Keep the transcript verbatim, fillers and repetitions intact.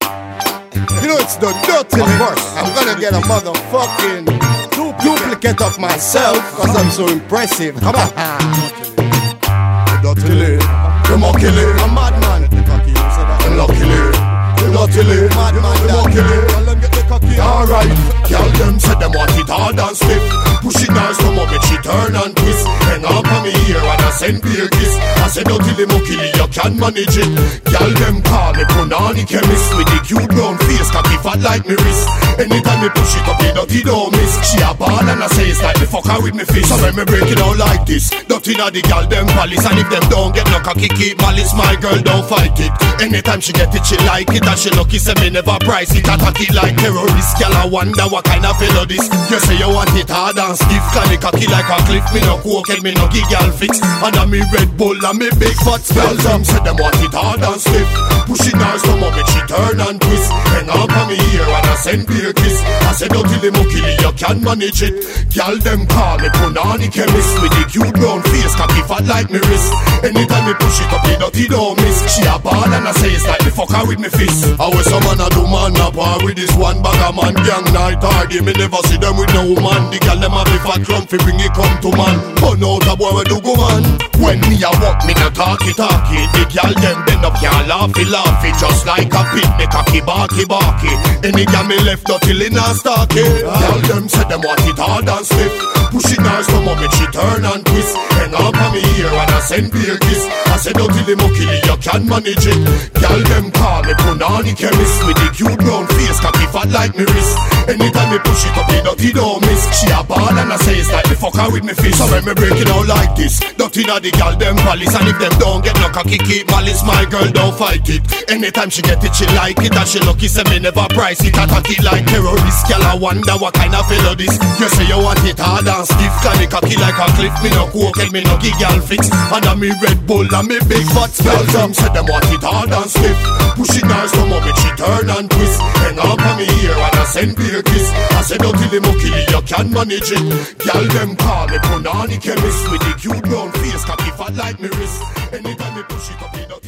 You know it's the dirty verse. I'm gonna get a motherfucking duplicate of myself cause I'm so impressive. Come on. Dirty, you monkey, a madman. Luckily, luckily, madman, luckily. Alright, girl them said them want it hard and stiff. Push it down some of it, she turn and twist. Hang up on me here and I send beer kiss. I said don't till them kill you can manage it. Girl them call me Punani chemist. With the cute brown face, cocky fat like me wrist. Anytime me push it up, the dirty don't miss. She a ball and I say it's like the fucker with me fist. So when me break it out like this, dirty na the girl them palace. And if them don't get no cocky keep malice, my girl don't fight it. Anytime she get it, she like it. And she lucky say me never price it. Attack it like terrorist. Girl I wonder what kind of fellow this. You say you want it hard and stiff. Can it cocky like a cliff. Me no coke and me no give girl fix. And a me Red Bull and me big fat spell. Them say them want it hard and stiff. Push it down some of it, she turn and twist. Hang up on me here and I send beer kiss. I said don't till them kill you can manage it. Girl them call me Punani chemist. With the cute brown face, cocky fat like me wrist. Anytime me push it up, the dirty don't miss. She a ball and I say it's like the fucker with me fist. I was some man a do man a par with this one bag of man. Gang night hardy, me never see them with no woman. The girl them have the fat clump fi bring it come to man. But now the boy we do go man. When me a walk, me no talky talky. The girl them bend up, can't laughy laughy. Just like a pit, me cocky barky barky. Any girl me left not till in a stalky. Girl them say them want it hard and stiff. Push it down some of it, she turn and twist. Hang up on me here and I send beer kiss. I said don't till them kill you, you can manage it. Girl them call me Punani chemist. With the cute brown face, cocky fat like me wrist. Anytime me push it up, the dirty don't miss. She a ball and I say it's like the fucker with me fist. So when me break it out like this, dirty na the girl them palace. And if them don't get no cocky keep malice, my girl don't fight it. Anytime she get it, she like it. And she lucky say me never price it. Attack it like terrorist. Girl I wonder what kind of fellow this. You say you want it hard and stiff. Can it cocky like a cliff. Me no coke and me no give girl fix. And a me Red Bull and me big fat spell. Them say them want it hard and stiff. Push it down some of it, she turn and twist. Hang up on me here and I send beer kiss. I said don't till them kill you, you can manage it. Girl them call me Punani chemist. With the cute brown face, cocky fat like me wrist. Anytime me push it up, it